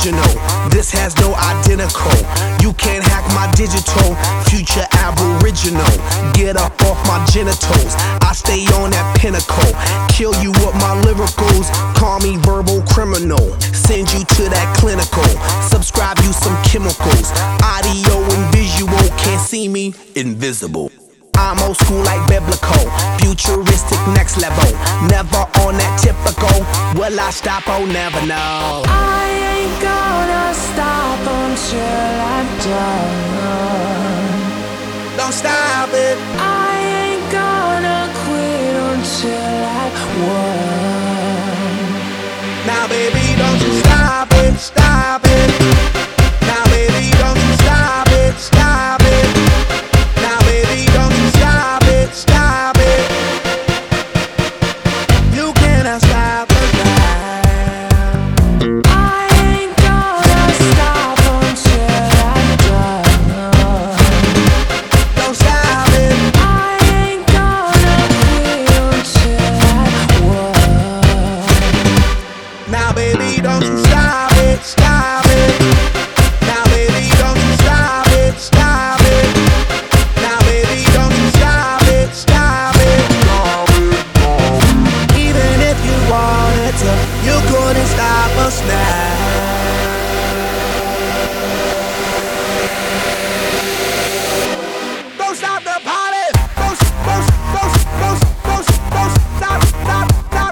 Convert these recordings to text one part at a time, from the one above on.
original. This has no identical. You can't hack my digital. Future aboriginal. Get up off my genitals. I stay on that pinnacle. Kill you with my lyricals. Call me verbal criminal. Send you to that clinical. Subscribe you some chemicals. Audio and visual. Can't see me, invisible. I'm old school like biblical, futuristic next level. Never on that typical. Will I stop? Oh, never know. I ain't gonna stop until I'm done. Don't stop it. I ain't gonna quit until I won. Now, baby, don't you stop it, stop it. Now, baby, don't you stop it, stop it. Now, baby, don't you stop it, stop it. You cannot stop it now. I ain't gonna stop until I'm done. Don't stop it. I ain't gonna quit until I won. Now, baby, don't you stop it, stop it. Now, baby, don't you stop it, stop it. Now, baby, don't you stop it, stop it. Even if you wanted to, you couldn't stop us now. Don't stop the party. Don't stop, stop, stop, stop.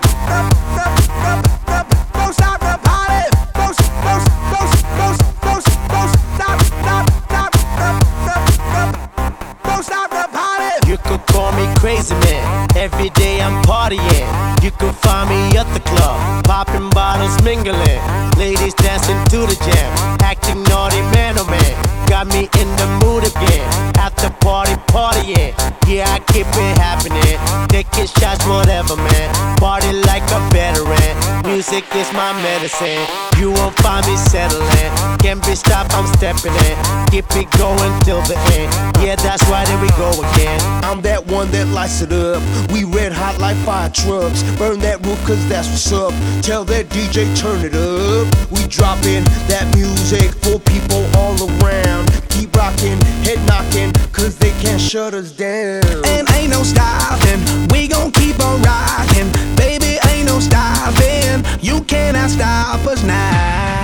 Don't stop the party. Don't stop, don't stop the party. You could call me crazy man. Every day I'm partying. You could find me at the club, popping bottles, mingling. Ladies dancing to the jam, acting naughty, man, oh man. Got me in the mood again. After party, partying. Yeah, I keep it happening. Taking shots, whatever, man. Party like a veteran. Music is my medicine. You won't find me settling. Can't be stopped, I'm stepping in. Keep it going till the end. Yeah, that's right, here we go again. I'm that one that lights it up. We red hot like fire trucks. Burn that roof cause that's what's up. Tell that DJ turn it up. We dropping that music for people all around. Keep rocking, head knocking, cause they can't shut us down. And ain't no stopping, we gon' keep on rocking. Baby, ain't no stopping, you cannot stop us now.